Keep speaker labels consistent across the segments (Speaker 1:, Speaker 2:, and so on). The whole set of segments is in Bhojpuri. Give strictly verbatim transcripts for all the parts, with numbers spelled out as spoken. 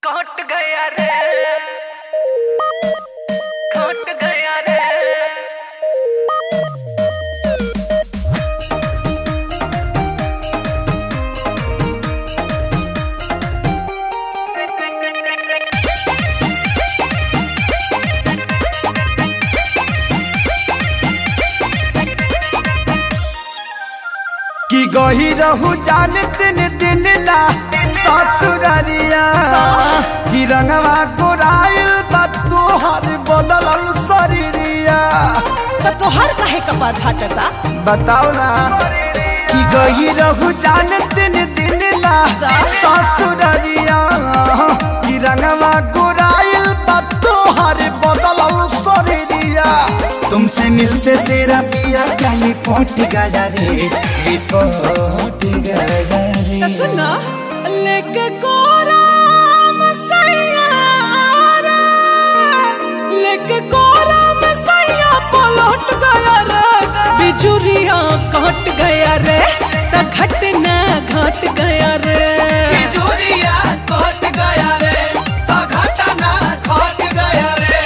Speaker 1: कट गया रे कट गया रे।
Speaker 2: कि गही रहू जान तीन दिन ला ससुरारिया कि रंगवा गोराइल बा तोहर बदलल शरीरिया।
Speaker 3: तो तोहर काहे कपार फाटता
Speaker 2: बताओ ना कि गही रहू जान तीन दिन ला ससुरारिया कि रंगवा गोराइल बा तोहर बदलल शरीरिया। तुमसे मिलते तेरा पिया काली पट गया रे पट गया रे।
Speaker 3: सुना लेके कोराम सैयारा लेके कोराम सैया पलट गया रे बिजुरिया कट गया रे त घटना घट गया रे
Speaker 2: बिजुरिया कट गया रे त घटना घट गया रे।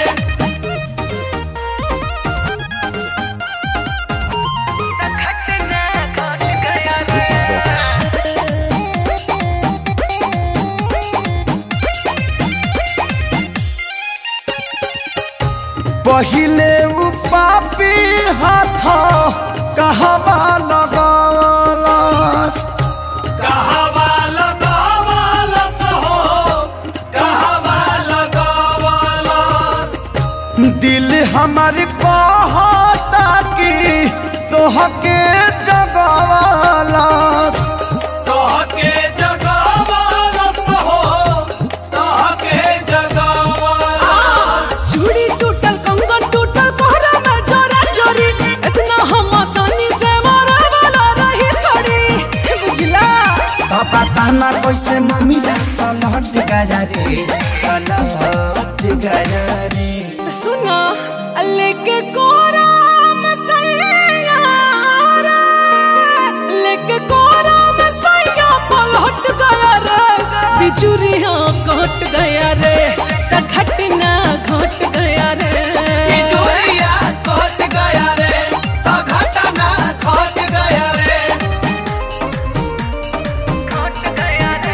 Speaker 2: पहिले उ पापी हाथ कहवा लगावलस कहवा लगावलस हो कहवा लगावलस। दिल हमर कहता कि तोहके जगावलस तोहके जगावलस हो तोहके जगावलस।
Speaker 3: चूड़ी टूटल कंगन टूटल कोहरा में जोरा जोरी इतना हम आसानी से मारे वाला रही थोड़ी बुझला।
Speaker 2: तो पता ना कैसे मम्मी दा सलट गया रे सलट गया रे।
Speaker 3: सुना लेके कोराम सैयारा लेके कोराम सैया पलट गया रे बिजुरिया कट गया रे त घटना घट गया रे
Speaker 2: बिजुरिया कट गया रे त घटना घट गया रे।
Speaker 1: कट गया रे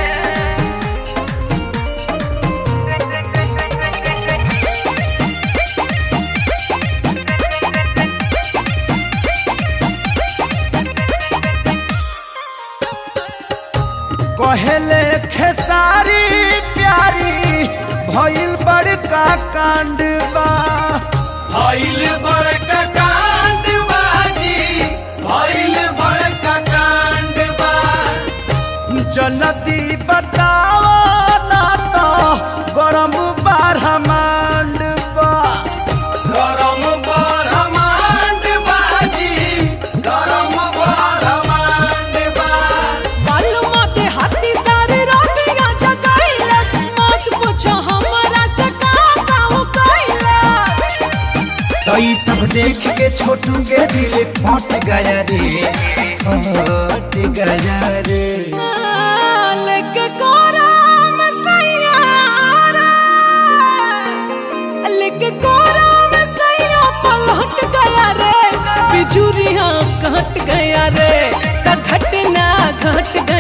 Speaker 2: कहले खेसारी प्यारी भइल बड़का कांड बा भइल बड़का कांड बाजी भइल बड़का कांड बा। जल्दी बताओ ना तो गरम बारहमांड बा गरम बारहमांड बाजी गरम बारहमांड बा।
Speaker 3: बालुमा के हाथी सारे रातियां जगाइलस मत पूछो हमरा से का काऊ कइलस।
Speaker 2: तो ई सब देख के छोटू के दिल फट गया रे फट गया रे।
Speaker 3: लेके कोराम सैयारा लेके कोराम सैया पलट गया रे बिजुरिया कट गया रे त घटना घट गया।